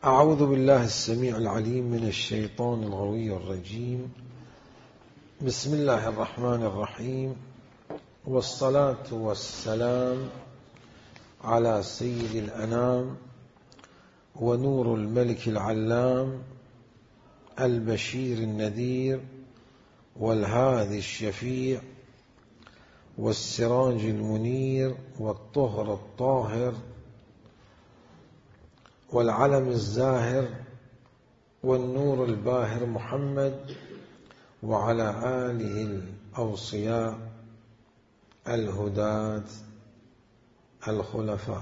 أعوذ بالله السميع العليم من الشيطان الغوي الرجيم. بسم الله الرحمن الرحيم، والصلاة والسلام على سيد الأنام ونور الملك العلام البشير النذير والهادي الشفيع والسراج المنير والطهر الطاهر والعلم الزاهر والنور الباهر محمد وعلى آله الأوصياء الهداة الخلفاء.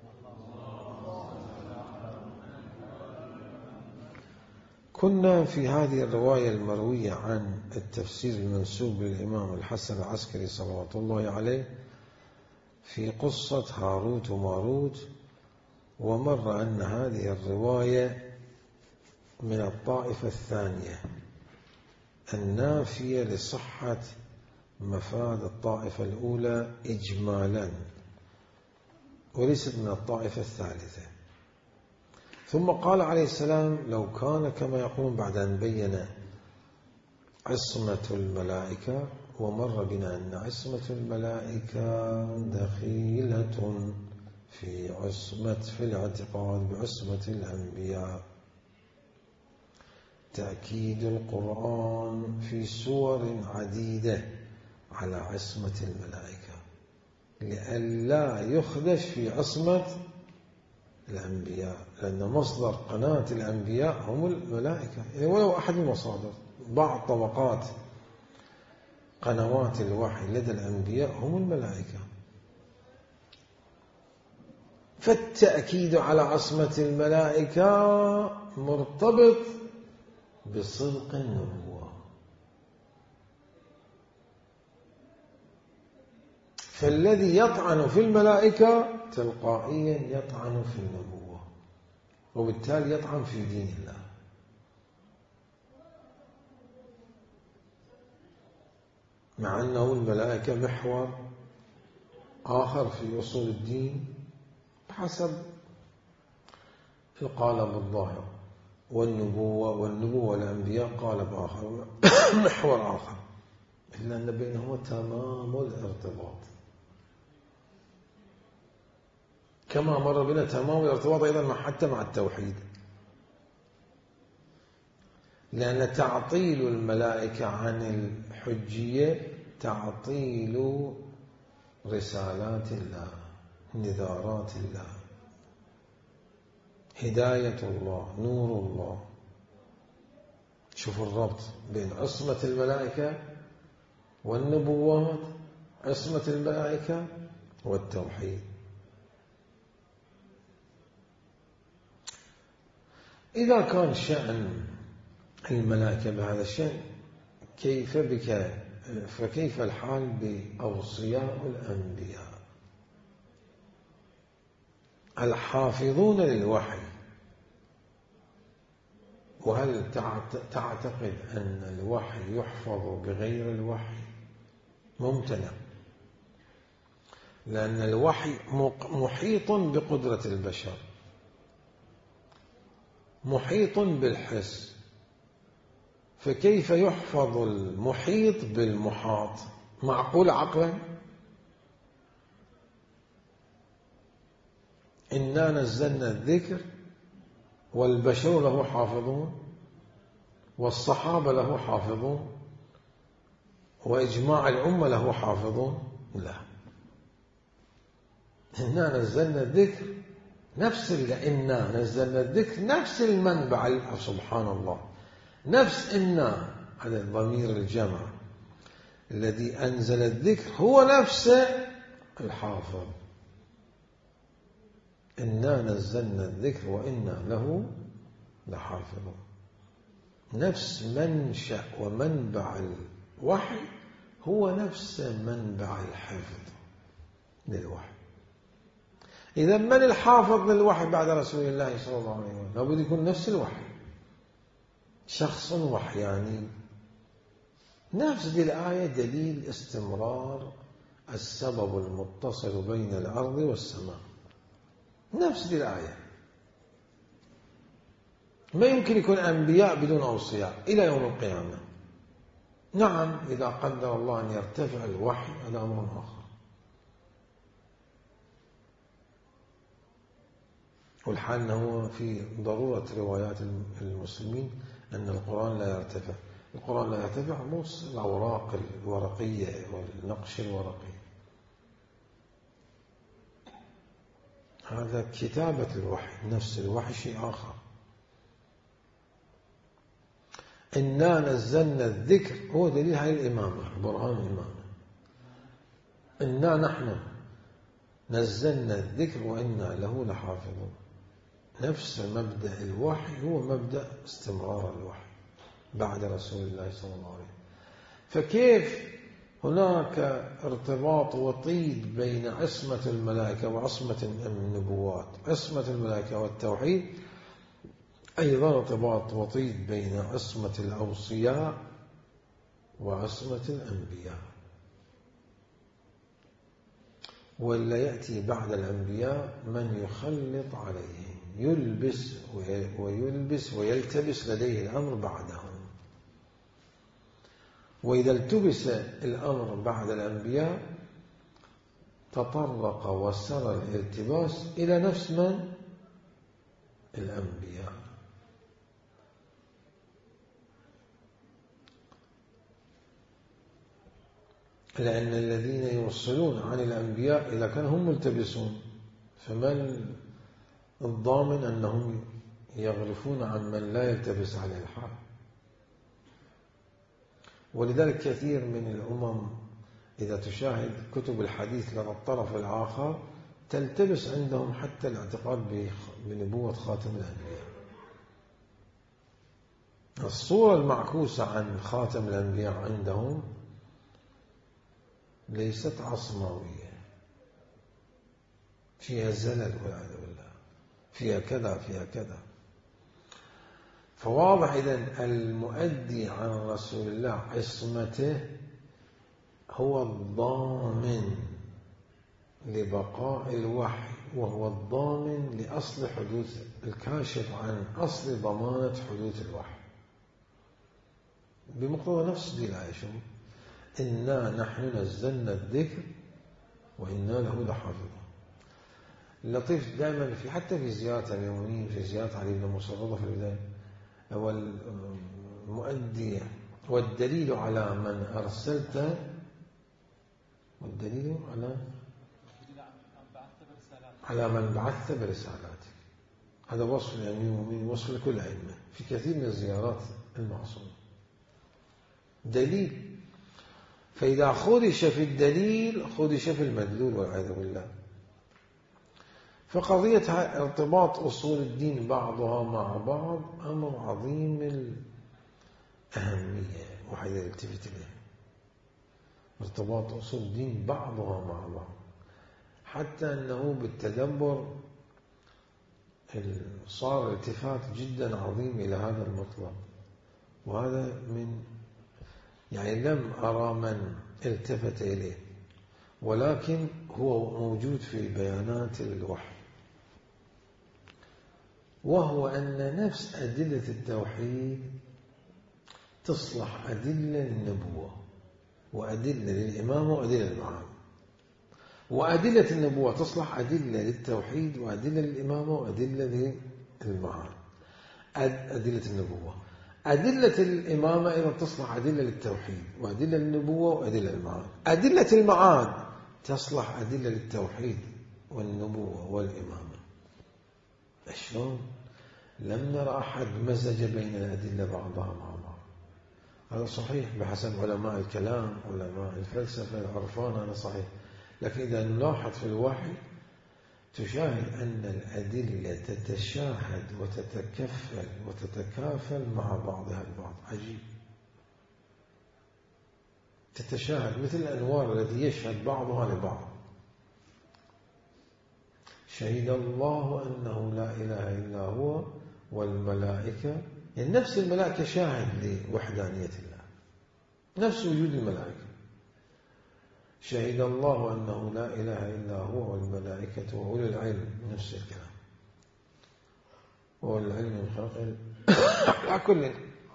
كنا في هذه الرواية المروية عن التفسير المنسوب للإمام الحسن العسكري صلوات الله عليه في قصة هاروت وماروت، ومر أن هذه الرواية من الطائفة الثانية النافية لصحة مفاد الطائفة الأولى إجمالا، وليست من الطائفة الثالثة. ثم قال عليه السلام: لو كان كما يقولون، بعد أن بين عصمة الملائكة، ومر بنا أن عصمة الملائكة دخيلة في الاعتقاد بعصمة الأنبياء. تأكيد القرآن في سور عديدة على عصمة الملائكة لئلا يخدش في عصمة الأنبياء، لأن مصدر قناة الأنبياء هم الملائكة، يعني ولو أحد المصادر. بعض طبقات قنوات الوحي لدى الأنبياء هم الملائكة. فالتأكيد على عصمة الملائكة مرتبط بصدق النبوة. فالذي يطعن في الملائكة تلقائيا يطعن في النبوة، وبالتالي يطعن في دين الله. مع أنه الملائكة محور آخر في أصول الدين حسب القالب الظاهر، والنبوة والأنبياء قالب آخر محور آخر، إلا أن بينهما تمام الارتباط، كما مر بنا تمام الارتباط أيضا حتى مع التوحيد. لأن تعطيل الملائكة عن الحجية تعطيل رسالات الله، نذارات الله، هداية الله، نور الله. شوفوا الربط بين عصمة الملائكة والنبوات، عصمة الملائكة والتوحيد. إذا كان شأن الملائكة بهذا الشأن، فكيف الحال بأوصياء الأنبياء الحافظون للوحي؟ وهل تعتقد أن الوحي يحفظ بغير الوحي؟ ممتنع، لأن الوحي محيط بقدرة البشر، محيط بالحس، فكيف يحفظ المحيط بالمحاط؟ معقول عقلا؟ إنا نزلنا الذكر والبشر له حافظون، والصحابة له حافظون، وإجماع الأمة له حافظون؟ لا. إنا نزلنا الذكر، إنا نزلنا الذكر نفس المنبع، سبحان الله، نفس إنا، هذا ضمير الجمع، الذي أنزل الذكر هو نفسه الحافظ. إنا نزلنا الذكر وإنا له لحافظون. نفس منشأ ومنبع الوحي هو نفس منبع الحفظ للوحي. إذا من الحافظ للوحي بعد رسول الله صلى الله عليه وسلم؟ لابد يكون نفس الوحي، شخص وحياني. نفس دي الآية دليل استمرار السبب المتصل بين الأرض والسماء، نفس دي الآية. ما يمكن يكون أنبياء بدون أوصياء إلى يوم القيامة. نعم إذا قدر الله أن يرتفع الوحي هذا أمر آخر. والحال أنه في ضرورة روايات المسلمين أن القرآن لا يرتفع. القرآن لا يرتفع مو الأوراق الورقية والنقش الورقي، هذا كتابة الوحي، نفس الوحي شيء آخر. إنا نزلنا الذكر هو دليل هاي الإمامة، برهان الإمامة. إنا نحن نزلنا الذكر وإنا له لحافظون. نفس مبدأ الوحي هو مبدأ استمرار الوحي بعد رسول الله صلى الله عليه وسلم. فكيف هناك ارتباط وطيد بين عصمة الملائكة وعصمة النبوات، عصمة الملائكة والتوحيد، أيضا ارتباط وطيد بين عصمة الأوصياء وعصمة الأنبياء. ولا يأتي بعد الأنبياء من يخلط عليهم، يلبس ويلتبس لديه الأمر بعدهم. وإذا التبس الأمر بعد الأنبياء تطرق وسر الالتباس إلى نفس من؟ الأنبياء. لأن الذين يوصلون عن الأنبياء إذا كانوا هم ملتبسون فمن الضامن أنهم يغرفون عن من لا يلتبس عليه الحال. ولذلك كثير من الأمم إذا تشاهد كتب الحديث لدى الطرف الآخر تلتبس عندهم حتى الاعتقاد بنبوة خاتم الأنبياء. الصورة المعكوسة عن خاتم الأنبياء عندهم ليست عصماوية، فيها زلل والعياذ بالله، فيها كذا فيها كذا. فواضح إذن المؤدي عن رسول الله عصمته هو الضامن لبقاء الوحي، وهو الضامن لأصل حدوث، الكاشف عن أصل ضمانة حدوث الوحي بمقتضى نفس دي الآية. شو إنا نحن نزلنا الذكر وإنا له لحافظون. اللطيف دائما في حتى في زيارة اليومين، في زيارة علي بن موسى الرضا في البداية، هو المؤدي والدليل على من أرسلت، والدليل على من بعثت برسالاتك. هذا وصف يعني وصف لكل أئمة في كثير من الزيارات المعصومة دليل. فإذا خدش في الدليل خدش في المدلول والعياذ بالله. فقضية ارتباط أصول الدين بعضها مع بعض أمر عظيم الأهمية وحيث يلتفت إليه. ارتباط أصول الدين بعضها مع بعض حتى أنه بالتدبر صار التفات جدا عظيم إلى هذا المطلب. وهذا من يعني لم أرى من التفت إليه، ولكن هو موجود في بيانات الوحي، وهو أن نفس أدلة التوحيد تصلح أدلة للنبوة وأدلة للإمامة وأدلة للمعاد، وأدلة النبوة تصلح أدلة للتوحيد وأدلة للإمامة وأدلة للمعاد. أدلة النبوة، أدلة الإمامة أيضا تصلح أدلة للتوحيد وأدلة للنبوة وأدلة للمعاد. أدلة المعاد تصلح أدلة للتوحيد والنبوة والإمامة. شلون؟ لم نرى أحد مزج بين الأدلة بعضها مع بعض. هذا صحيح بحسب علماء الكلام، علماء الفلسفة، العرفان، هذا صحيح. لكن إذا نلاحظ في الوحي تشاهد أن الأدلة تتشاهد وتتكفل وتتكافل مع بعضها البعض. عجيب. تتشاهد مثل الأنوار التي يشهد بعضها لبعض. شهد الله أنه لا إله إلا هو والملائكة، يعني نفس الملائكة شاهد لوحدانية الله، نفس وجود الملائكة. شهد الله أنه لا إله إلا هو والملائكة وأولي العلم، نفس الكلام. والعلم من خلق على كل.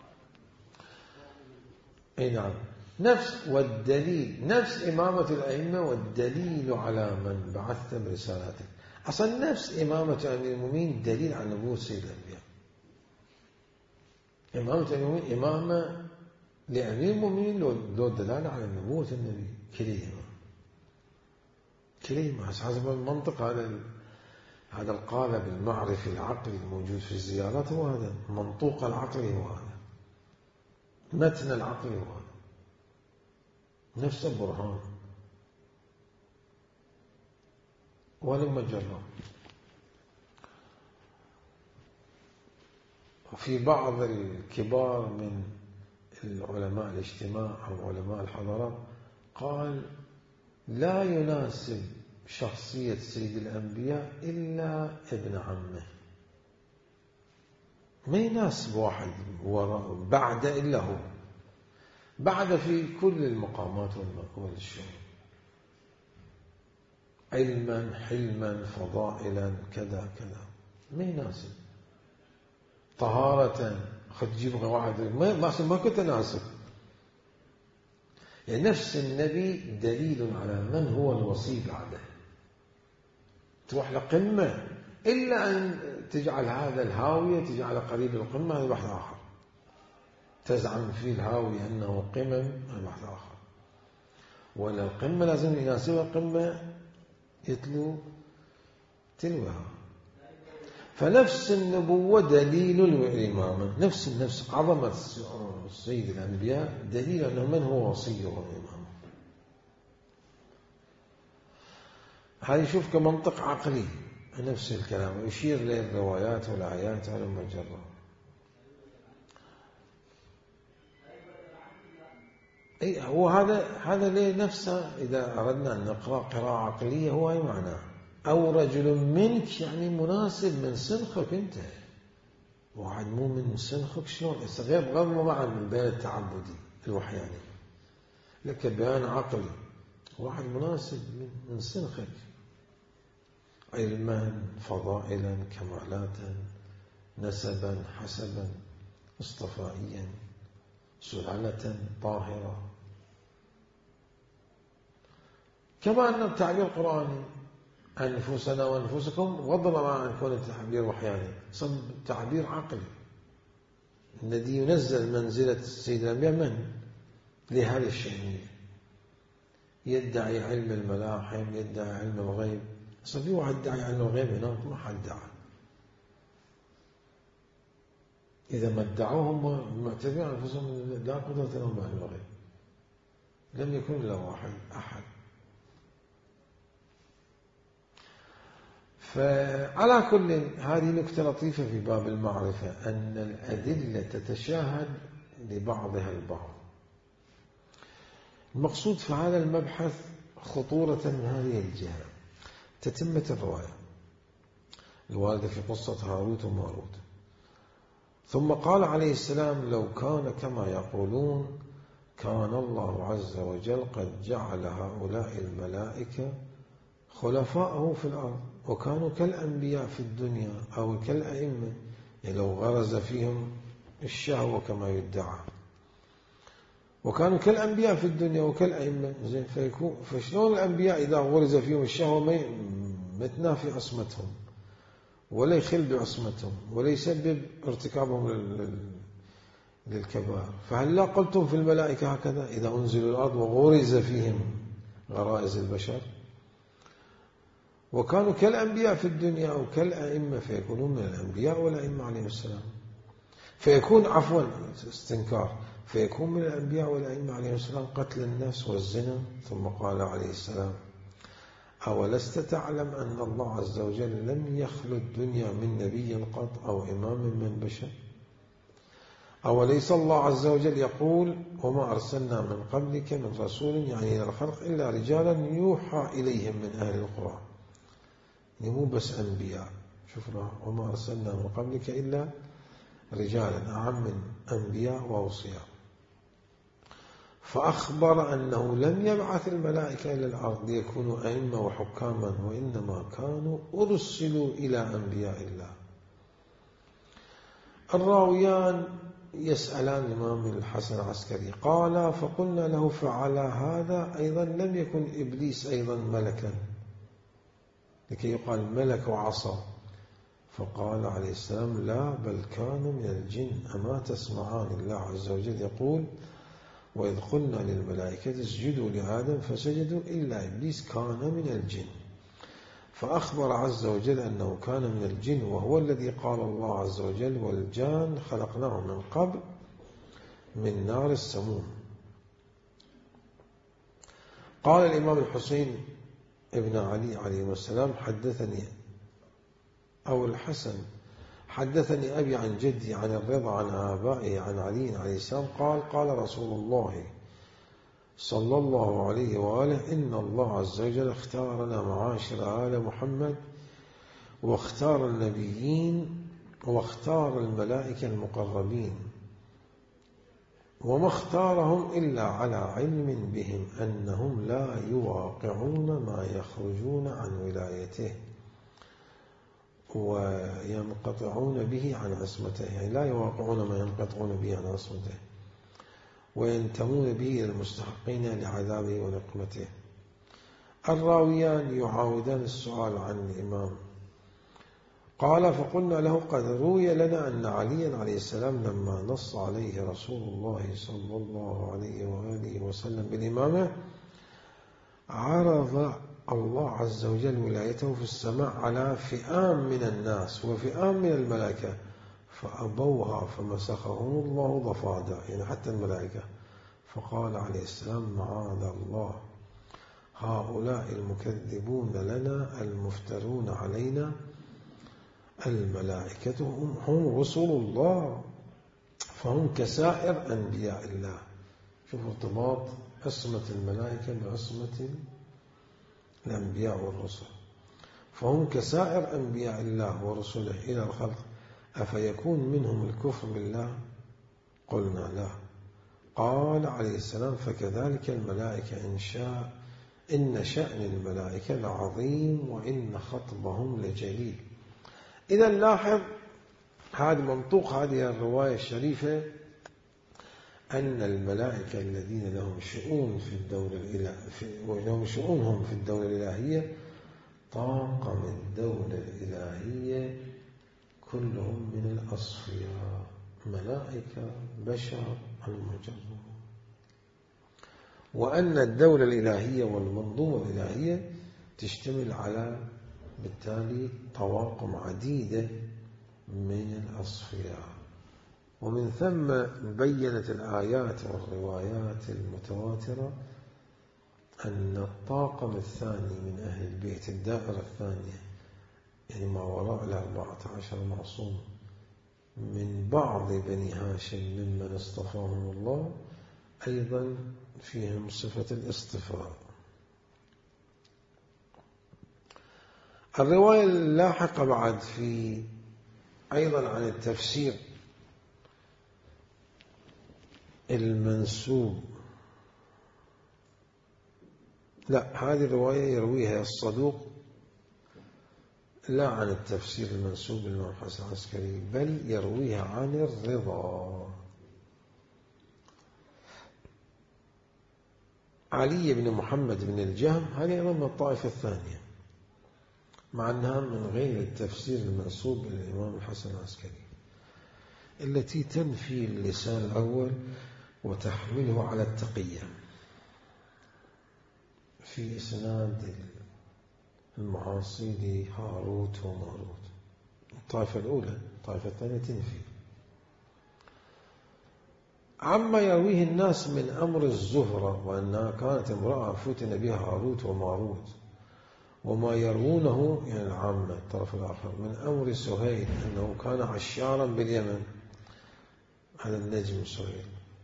أي نعم. نفس والدليل، نفس إمامة الأئمة والدليل على من بعثت برسالته. أصلا نفس إمامة أمير المؤمنين دليل على نبوة سيد الأنبياء. إمامة أمير المؤمنين إمامة لأمير المؤمنين لو دلالة على نبوة النبي كليهما حسب المنطق. هذا القالب المعرفي العقلي الموجود في الزيارات هو هذا، منطوق العقل هو هذا، متن العقل هو هذا، نفس البرهان. ولما جرى وفي بعض الكبار من العلماء الاجتماع أو علماء الحضارات قال لا يناسب شخصية سيد الأنبياء إلا ابن عمه، ما يناسب واحد بعد إلا هو، بعد في كل المقامات والشؤون، علما حلما فضائلا كذا كذا، ما يناسب. طهارة خد تجيب واحد ما كنت ناسب. يعني نفس النبي دليل على من هو الوصي بعده. تروح لقمة إلا أن تجعل هذا الهاوية تجعل قريب القمة، هذا بحث آخر. تزعم فيه الهاوية أنه قمم، هذا بحث آخر. ولا القمة لازم يناسبها قمة يتلو تلوها. فنفس النبوة دليل الإمامة، نفس عظمة سيد الأنبياء دليل أنه من هو وصيه وإمامه. هذا يشوف كمنطق عقلي نفس الكلام، ويشير للروايات والآيات على المجرة. أي هو هذا ليه نفسه. إذا أردنا أن نقرأ قراءة عقلية هو أي معناه، أو رجل منك يعني مناسب من سنخك أنت. واحد مو من سنخك شلون؟ غير معا من بين التعبدي الوحياني، لك بيان عقلي، واحد مناسب من سنخك، علما فضائلا كمالاتا نسبا حسبا اصطفائيا سلالة طاهرة. كما أن التعبير القرآني أنفسنا وأنفسكم وضم مع أن يكون التعبير وحياني، صد تعبير عقلي الذي ينزل منزلة السيد الأنبياء من لهذه الشأنية. يدعي علم الملاحم، يدعي علم الغيب. أصلا في واحد يدعي علم الغيب هناك ما حد دعا. إذا ما ادعوهم معتبرين أنفسهم لا قدرة لهم علم الغيب، لم يكن إلا واحد أحد. فعلى كل هذه نكتة لطيفة في باب المعرفة، أن الأدلة تتشاهد لبعضها البعض. المقصود في هذا المبحث خطورة من هذه الجهة تتمة الرواية الواردة في قصة هاروت وماروت. ثم قال عليه السلام لو كان كما يقولون كان الله عز وجل قد جعل هؤلاء الملائكة خلفاءه في الأرض وكانوا كالأنبياء في الدنيا أو كالأئمة، يعني لو غرز فيهم الشهوة كما يدعى، وكانوا كالأنبياء في الدنيا وكالأئمة. فشلون الأنبياء إذا غرز فيهم الشهوة ما تنافي عصمتهم ولا يخل بعصمتهم ولا يسبب ارتكابهم للكبائر؟ فهل لا قلتم في الملائكة هكذا إذا أنزلوا الأرض وغرز فيهم غرائز البشر؟ وكانوا كالأنبياء في الدنيا أو كالأئمة، فيكونون من الأنبياء والأئمة عليهم السلام. فيكون عفوا استنكار، فيكون من الأنبياء والأئمة عليهم السلام قتل النفس والزنا. ثم قال عليه السلام أولست تعلم أن الله عز وجل لم يخلق الدنيا من نبي قط أو إمام من بشر؟ أوليس الله عز وجل يقول وما أرسلنا من قبلك من رسول يعني إلى الخلق إلا رجالا يوحى إليهم من أهل القرى، مو بس أنبياء. شوفنا وما أرسلنا من قبلك إلا رجالا، أعم من أنبياء وأوصياء. فأخبر أنه لم يبعث الملائكة إلى الأرض ليكونوا أئمة وحكاما، وإنما كانوا أرسلوا إلى أنبياء الله. الراويان يسألان الإمام الحسن العسكري قال فقلنا له فعلى هذا أيضا لم يكن إبليس أيضا ملكا لكي يقال ملك وعصى؟ فقال عليه السلام لا بل كان من الجن. أما تسمعان الله عز وجل يقول وإذ قلنا للملائكة اسجدوا لآدم فسجدوا إلا إبليس كان من الجن. فأخبر عز وجل أنه كان من الجن، وهو الذي قال الله عز وجل والجان خلقناه من قبل من نار السموم. قال الإمام الحسين ابن علي عليه السلام حدثني أو الحسن حدثني أبي عن جدي عن الرضا عن آبائه عن علي عليه السلام قال قال رسول الله صلى الله عليه وآله إن الله عز وجل اختارنا معاشر آل محمد واختار النبيين واختار الملائكة المقربين وما اختارهم إلا على علم بهم أنهم لا يواقعون ما يخرجون عن ولايته وينقطعون به عن عصمته، يعني لا يواقعون ما ينقطعون به عن عصمته وينتمون به إلى المستحقين لعذابه ونقمته. الراويان يعاودان السؤال عن الإمام. قال فقلنا له قد روي لنا أن عليا عليه السلام لما نص عليه رسول الله صلى الله عليه وآله وسلم بالإمامة عرض الله عز وجل ولايته في السماء على فئام من الناس وفئام من الملائكة فأبوها فمسخهم الله ضفادع، يعني حتى الملائكة. فقال عليه السلام معاذ الله هؤلاء المكذبون لنا المفترون علينا الملائكة هم رسل الله فهم كسائر أنبياء الله. شوف ارتباط عصمة الملائكة بعصمة الأنبياء والرسل، فهم كسائر أنبياء الله ورسله إلى الخلق أفيكون منهم الكفر بالله؟ قلنا لا. قال عليه السلام فكذلك الملائكة إن شأن الملائكة لعظيم وإن خطبهم لجليل. إذا لاحظ هذا منطوق هذه الرواية الشريفة أن الملائكة الذين لهم شؤون في الدولة الإلهية ولهم شؤونهم في الدولة الإلهية طاقم الدولة الإلهية كلهم من الأصفياء ملائكة بشر المجرمون، وأن الدولة الإلهية والمنظومة الإلهية تشتمل على بالتالي طواقم عديدة من الأصفياء. ومن ثم بيّنت الآيات والروايات المتواترة أن الطاقم الثاني من أهل البيت الدائرة الثانية يعني ما وراء 14 معصوم من بعض بني هاشم ممن اصطفاهم الله أيضا فيهم صفة الاصطفاء. الرواية اللاحقة بعد في أيضا عن التفسير المنسوب، لا هذه الرواية يرويها الصدوق لا عن التفسير المنسوب للإمام الحسن العسكري بل يرويها عن الرضا. علي بن محمد بن الجهم هذه أيضا من الطائفة الثانية مع أنها من غير التفسير المنسوب للإمام الحسن العسكري التي تنفي اللسان الأول وتحمله على التقية. في إسناد المعاصي هاروت وماروت الطائفة الأولى، الطائفة الثانية تنفي. عما يرويه الناس من أمر الزهرة وأنها كانت امرأة فتن بها هاروت وماروت، وما يروونه يعني العامة الطرف الآخر من أمر سهيل أنه كان عشارا باليمن على النجم سهيل.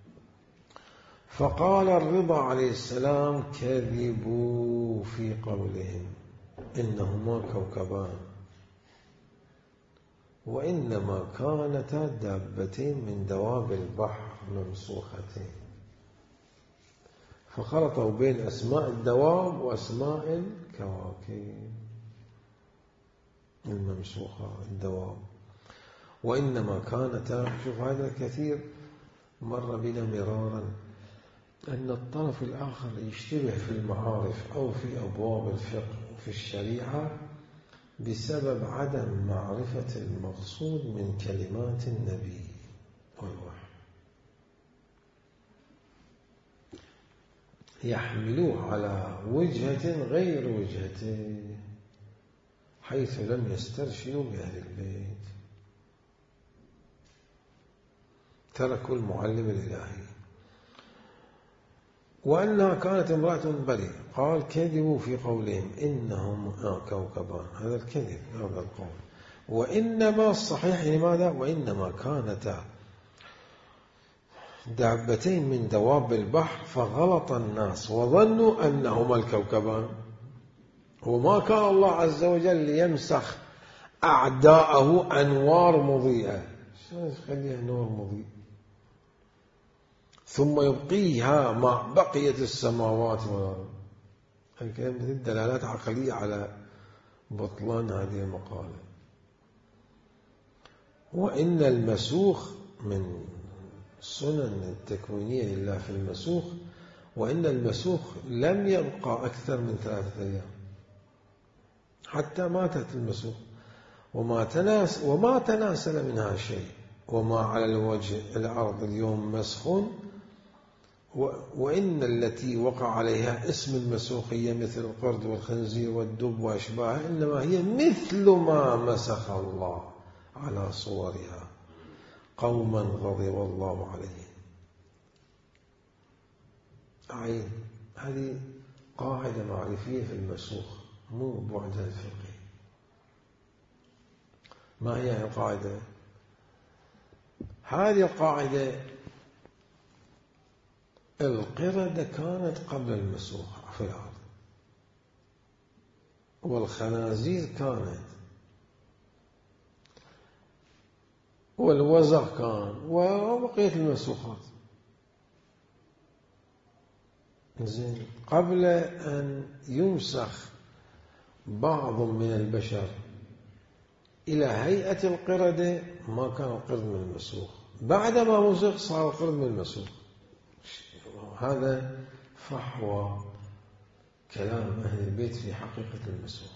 فقال الرضا عليه السلام كذبوا في قولهم إنهما كوكبان وإنما كانتا دابتين من دواب البحر ممسوختين، فخلطوا بين أسماء الدواب وأسماء الكواكب الممسوخة الدواب. وإنما كانتا، شوف هذا كثير مر بنا مرارا، أن الطرف الآخر يشتبه في المعارف أو في أبواب الفقه وفي الشريعة بسبب عدم معرفة المقصود من كلمات النبي والوحي، يحملوه على وجهة غير وجهته حيث لم يسترشدوا بأهل البيت، تركوا المعلم الإلهي. وأنها كانت امرأة بريئة، قال كذبوا في قولهم إنهم كوكبان، هذا الكذب هذا القول. وإنما الصحيح لماذا؟ وإنما كانتا دابتين من دواب البحر فغلط الناس وظنوا أنهما الكوكبان، وما كان الله عز وجل ليمسخ أعداءه أنوار مضيئة، شو يخليها نور مضيء ثم يبقيها مع بقية السماوات والأرض. الكلام دلالات عقلية على بطلان هذه المقالة. وإن المسوخ من سنن التكوينية لله في المسوخ، وإن المسوخ لم يبقى أكثر من 3 أيام حتى ماتت المسوخ، وما تناسل منها شيء، وما على الوجه الأرض اليوم مسخ. وإن التي وقع عليها اسم المسوخية مثل القرد والخنزير والدب وأشباهها إنما هي مثل ما مسخ الله على صورها قوما غضب الله عليهم. عين هذه قاعدة معرفية في المسوخ، مو بعدها الفقهي. ما هي القاعدة؟ هذه القاعدة القردة كانت قبل المسوخ في الأرض، والخنازير كانت، والوزغ كان، وبقية المسوخات. زين، قبل أن يمسخ بعض من البشر إلى هيئة القردة ما كان القرد من المسوخ، بعدما مسخ صار القرد من المسوخ. هذا فحوى كلام أهل البيت في حقيقة المسوخ.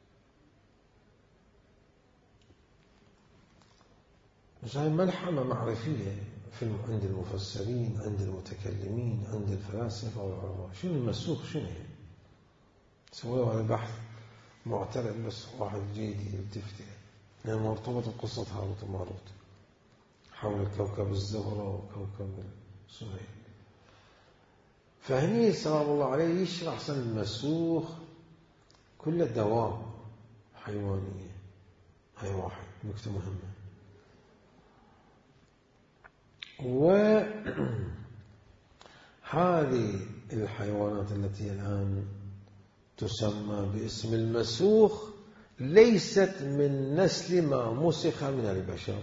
هذه ملحمة معرفية عند المفسرين، عند المتكلمين، عند الفلاسفة والعلماء. شنو المسوخ؟ شنو هي؟ سووا هذا بحث معترف، بس واحد جيد يلتفت يعني مرتبط بقصة هاروت وماروت حول كوكب الزهرة وكوكب سهيل. فهني سلام الله عليه يشرح سن المسوخ كل دواب حيوانية. هاي واحد نكتة مهمة. وهذه الحيوانات التي الآن تسمى باسم المسوخ ليست من نسل ما مسخ من البشر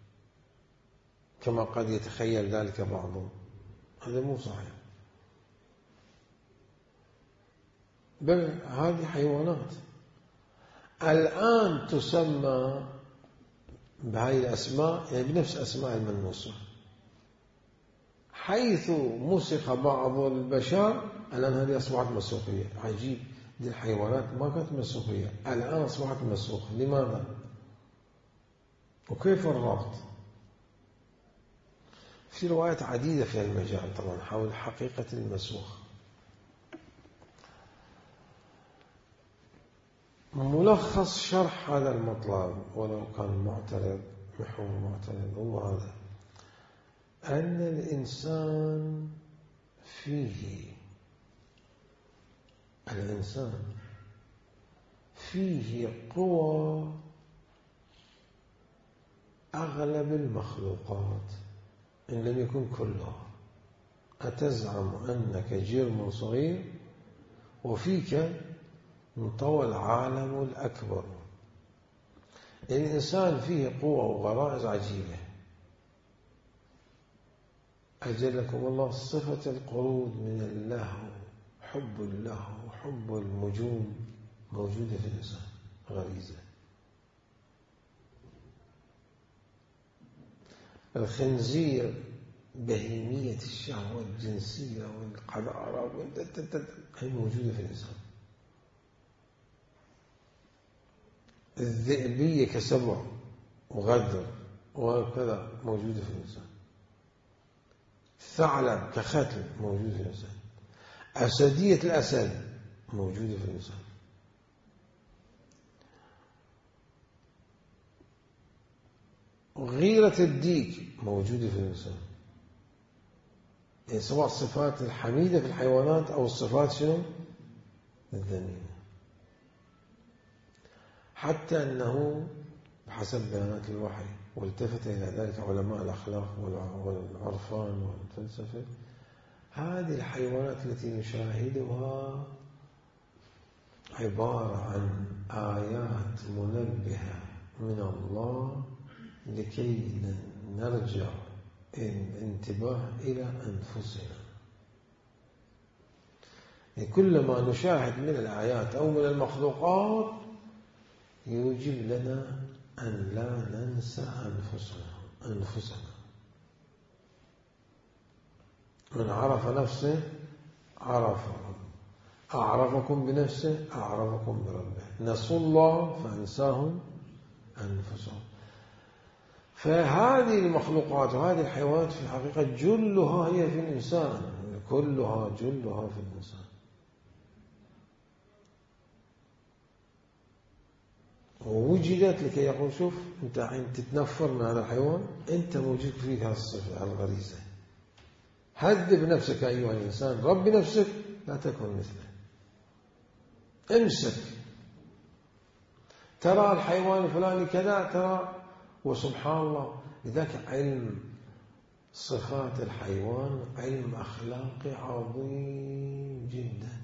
كما قد يتخيل ذلك بعضهم، هذا مو صحيح، بل هذه حيوانات الآن تسمى بهذه الأسماء، يعني بنفس أسماء المنوسة، حيث مسخ بعض البشر الآن هذه أصبحت مسوخية. عجيب، دي الحيوانات ما كانت مسوخية الآن أصبحت مسوخة. لماذا؟ وكيف الربط؟ في روايات عديدة في المجال طبعا حول حقيقة المسوخ. ملخص شرح هذا المطلب ولو كان معترض محور معترض هو هذا: أن الإنسان فيه قوى أغلب المخلوقات إن لم يكن كلها. أتزعم أنك جرم صغير وفيك انطوى العالم الأكبر. الإنسان فيه قوة وغرائز عجيبة. أجلكم الله صفة القرود من اللهو، حب اللهو وحب النجوم موجودة في الإنسان، غريزة. الخنزير بهيمية الشهوة الجنسية والقذارة هي موجودة في الإنسان. الذئبية كسبع وغدر وكذا موجودة في الإنسان. الثعلب كختل موجود في الإنسان. أسدية الأسد موجودة في الإنسان. غيرة الديك موجودة في الإنسان. يعني سواء الصفات الحميدة في الحيوانات أو الصفات شنو؟ الذميمة. حتى أنه بحسب بيانات الوحي والتفت إلى ذلك علماء الأخلاق والعرفان والفلسفة، هذه الحيوانات التي نشاهدها عبارة عن آيات منبهة من الله لكي نرجع الانتباه إلى أنفسنا. يعني كل ما نشاهد من الآيات أو من المخلوقات يوجب لنا أن لا ننسى أنفسنا. من عرف نفسه عرف ربه، أعرفكم بنفسه أعرفكم بربه، نسوا الله فأنساهم أنفسهم. فهذه المخلوقات وهذه الحيوانات في الحقيقة جلها هي في الإنسان، كلها جلها في الإنسان. ووجدت لكي يقول شوف أنت حين تتنفر من هذا الحيوان أنت موجود فيك هذه الصفة الغريزة. هذب نفسك أيها الإنسان، رب نفسك لا تكن مثله. امسك، ترى الحيوان الفلاني كذا ترى، وسبحان الله لذلك علم صفات الحيوان علم أخلاقي عظيم جدا،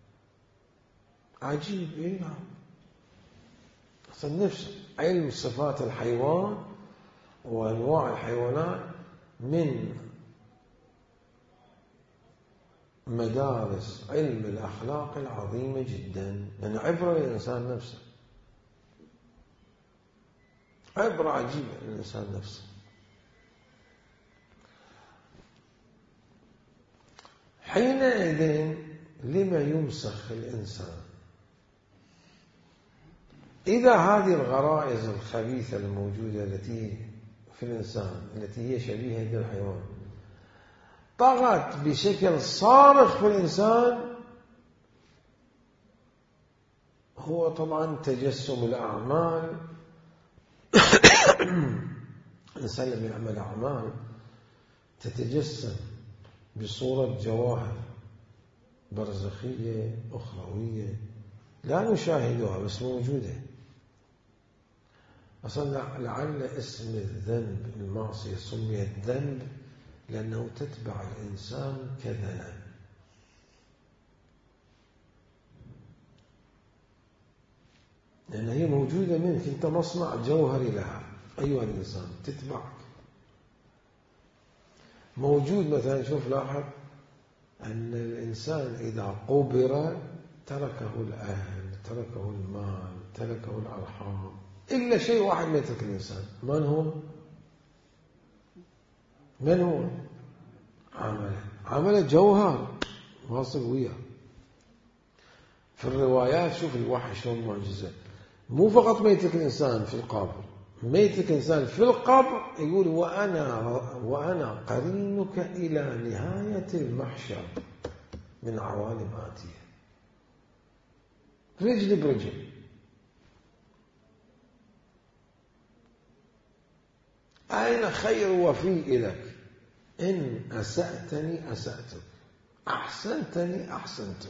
عجيب. إيه نعم، أصلا نفس علم صفات الحيوان وأنواع الحيوانات من مدارس علم الأخلاق العظيمة جدا، لأن عبرة للإنسان نفسه، عبرة عجيبة للإنسان نفسه. حينئذ لما يمسخ الإنسان؟ إذا هذه الغرائز الخبيثة الموجودة التي في الإنسان التي هي شبيهة بالحيوان طغت بشكل صارخ في الإنسان، هو طبعا تجسم الأعمال. الإنسان لما يعمل أعمال تتجسم بصورة جواهر برزخية أخروية لا نشاهدها بس موجودة. أصلا لعل اسم الذنب المعصية سميت ذنب لأنه تتبع الإنسان كذنب، لأن هي موجودة منك، أنت مصنع جوهري لها أيها الإنسان، تتبعك. موجود مثلا، شوف لاحظ أن الإنسان إذا قبر تركه الأهل، تركه المال، تركه الأرحام، إلا شيء واحد ما يترك الإنسان. من هو؟ من هو؟ عمله جوهر واصل وياه. في الروايات شوف الوحي شلون معجزة، مو فقط ما يترك الإنسان في القبر، ما يترك الإنسان في القبر، يقول وأنا قرينك إلى نهاية المحشر من عوالم آتية، رجل برجل. أين خير وفي لك؟ إن أسأتني أسأتك، أحسنتني أحسنتك.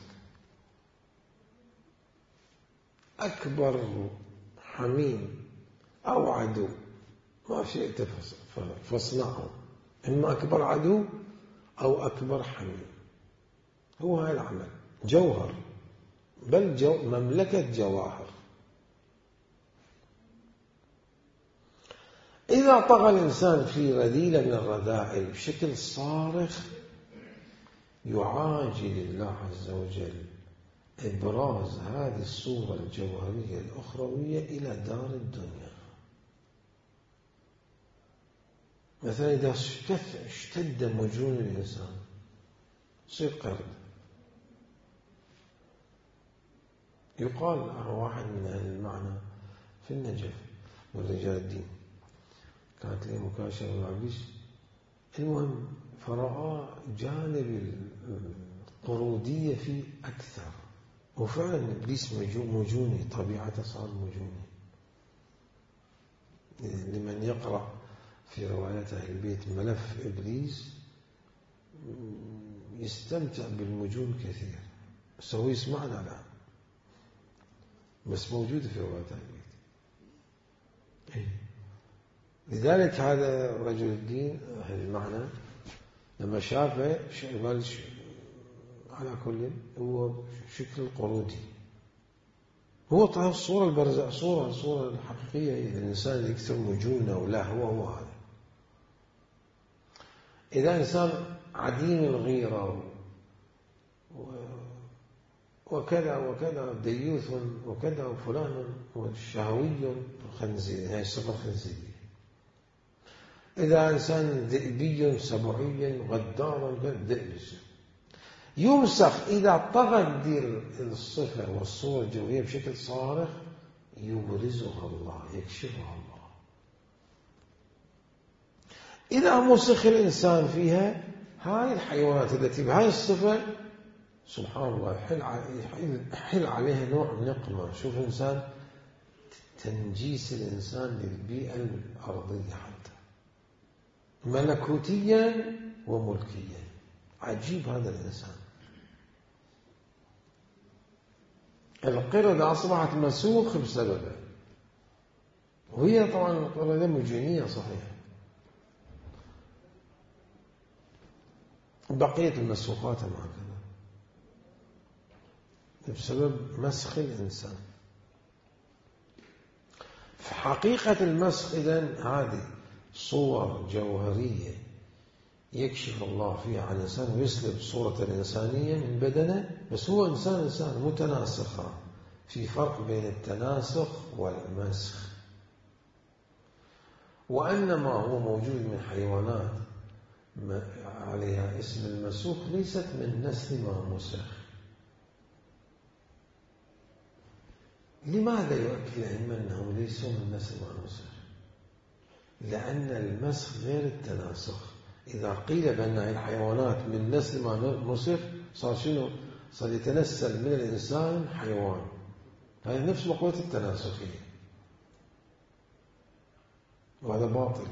أكبر حميم أو عدو ما شئت فاصنعه، إما أكبر عدو أو أكبر حميم. هو هذا العمل جوهر، بل مملكة جواهر. إذا طغى الإنسان في رذيلة من الرذائل بشكل صارخ يعاجل الله عز وجل إبراز هذه الصورة الجوهرية الأخروية إلى دار الدنيا. مثلا إذا اشتد مجون الإنسان يصير قرد. يقال واحد من أهل المعنى في النجف من رجال الدين كانت لي مكاشفة مع بيش، المهم فرأى جانب القرودية فيه أكثر، وفعلا إبليس مجوني، طبيعته صار مجوني. لمن يقرأ في روايات أهل البيت ملف إبليس يستمتع بالمجون كثير، بس هو يسمعنا لا، بس موجود في روايات أهل البيت. لذلك هذا رجل الدين المعنى لما شافه قال على كل هو شكل قرودي. هو طيب الصورة البرزة، الصورة الحقيقية للإنسان اللي يكثر مجونه ولا هو هذا. إذا إنسان عديم الغيرة وكذا وكذا ديوث وكذا وفلان وشهوي خنزير، هاي الصفة الخنزيرية. إذا إنسان ذئبي سبعي غدار ذئب يمسخ إذا طغى دير الصفة والصورة الجوية بشكل صارخ يبرزها الله، يكشفها الله. إذا مسخ الإنسان فيها هاي الحيوانات التي بهاي الصفة سبحان الله يحل عليها نوع نقمة. شوف الإنسان تنجيس الإنسان للبيئة الأرضية حتى ملكوتيا وملكيا. عجيب هذا الإنسان. القردة أصبحت مسوخ بسببه، وهي طبعا القردة مجينية صحيح. بقية المسوخات هكذا بسبب مسخ الإنسان. في حقيقة المسخ إذن هذه صور جوهرية يكشف الله فيها عن الإنسان ويسلب صورة الإنسانية من بدنه، بس هو إنسان متناسخة. في فرق بين التناسخ والمسخ. وأنما هو موجود من حيوانات عليها اسم المسوخ ليست من نسل ما مسخ. لماذا يؤكد العلم أنهم ليسوا من نسل ما مسخ؟ لأن المسخ غير التناسخ. إذا قيل بأن الحيوانات من نسل ما مسخ صار شنو؟ صار يتنسل من الإنسان حيوان. هذا نفس مقولة التناسخية، وهذا باطل.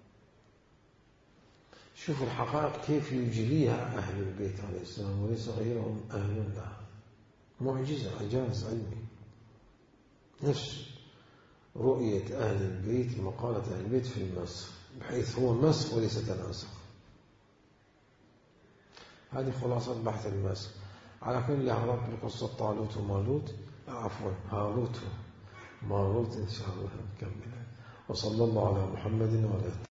شوفوا الحقائق كيف يجليها أهل البيت عليه السلام وليس غيرهم أهل الله. معجزة، إعجاز علمي. نفس رؤية أهل البيت، مقالة أهل البيت في المسخ، بحيث هو مسخ وليس تناسخ. هذه خلاصة بحث المسخ. على كل هذا بقصة طالوت ومالوت، عفوا هاروت وماروت إن شاء الله نكملها. وصلى الله على محمد وعلى